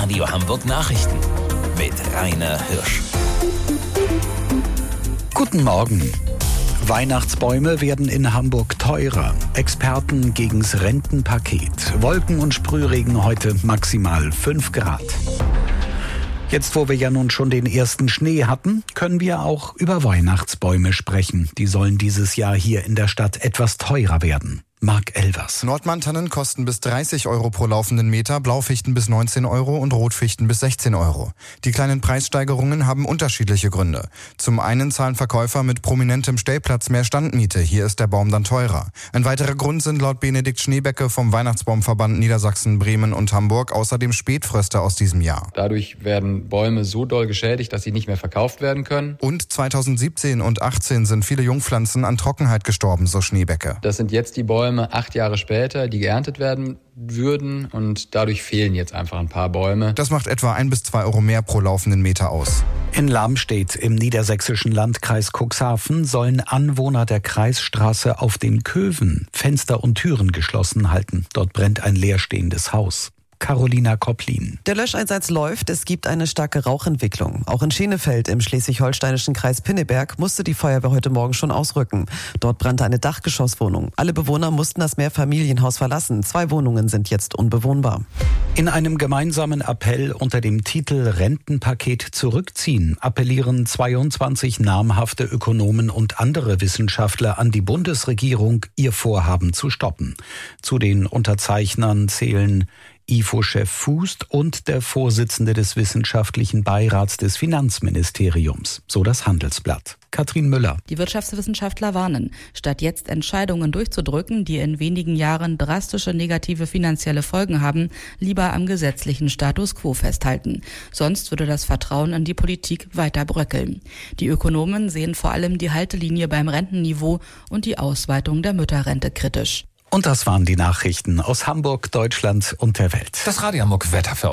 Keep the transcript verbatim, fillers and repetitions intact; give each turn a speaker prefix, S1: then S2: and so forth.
S1: Radio Hamburg Nachrichten mit Rainer Hirsch.
S2: Guten Morgen. Weihnachtsbäume werden in Hamburg teurer. Experten gegen's Rentenpaket. Wolken und Sprühregen heute maximal fünf Grad. Jetzt, wo wir ja nun schon den ersten Schnee hatten, können wir auch über Weihnachtsbäume sprechen. Die sollen dieses Jahr hier in der Stadt etwas teurer werden. Marc Elvers.
S3: Nordmann-Tannen kosten bis dreißig Euro pro laufenden Meter, Blaufichten bis neunzehn Euro und Rotfichten bis sechzehn Euro. Die kleinen Preissteigerungen haben unterschiedliche Gründe. Zum einen zahlen Verkäufer mit prominentem Stellplatz mehr Standmiete. Hier ist der Baum dann teurer. Ein weiterer Grund sind laut Benedikt Schneebecke vom Weihnachtsbaumverband Niedersachsen, Bremen und Hamburg außerdem Spätfröste aus diesem Jahr.
S4: Dadurch werden Bäume so doll geschädigt, dass sie nicht mehr verkauft werden können.
S3: Und zweitausendsiebzehn und achtzehn sind viele Jungpflanzen an Trockenheit gestorben, so Schneebecke.
S4: Das sind jetzt die Bäume acht Jahre später, die geerntet werden würden, und dadurch fehlen jetzt einfach ein paar Bäume.
S3: Das macht etwa ein bis zwei Euro mehr pro laufenden Meter aus.
S2: In Lamstedt im niedersächsischen Landkreis Cuxhaven sollen Anwohner der Kreisstraße auf den Köven Fenster und Türen geschlossen halten. Dort brennt ein leerstehendes Haus. Carolina Kopplin.
S5: Der Löscheinsatz läuft, es gibt eine starke Rauchentwicklung. Auch in Schenefeld im schleswig-holsteinischen Kreis Pinneberg musste die Feuerwehr heute Morgen schon ausrücken. Dort brannte eine Dachgeschosswohnung. Alle Bewohner mussten das Mehrfamilienhaus verlassen. Zwei Wohnungen sind jetzt unbewohnbar.
S2: In einem gemeinsamen Appell unter dem Titel Rentenpaket zurückziehen appellieren zweiundzwanzig namhafte Ökonomen und andere Wissenschaftler an die Bundesregierung, ihr Vorhaben zu stoppen. Zu den Unterzeichnern zählen I F O-Chef Fußt und der Vorsitzende des Wissenschaftlichen Beirats des Finanzministeriums, so das Handelsblatt. Katrin Müller.
S6: Die Wirtschaftswissenschaftler warnen, statt jetzt Entscheidungen durchzudrücken, die in wenigen Jahren drastische negative finanzielle Folgen haben, lieber am gesetzlichen Status quo festhalten. Sonst würde das Vertrauen in die Politik weiter bröckeln. Die Ökonomen sehen vor allem die Haltelinie beim Rentenniveau und die Ausweitung der Mütterrente kritisch.
S2: Und das waren die Nachrichten aus Hamburg, Deutschland und der Welt.
S1: Das Radio Hamburg Wetter für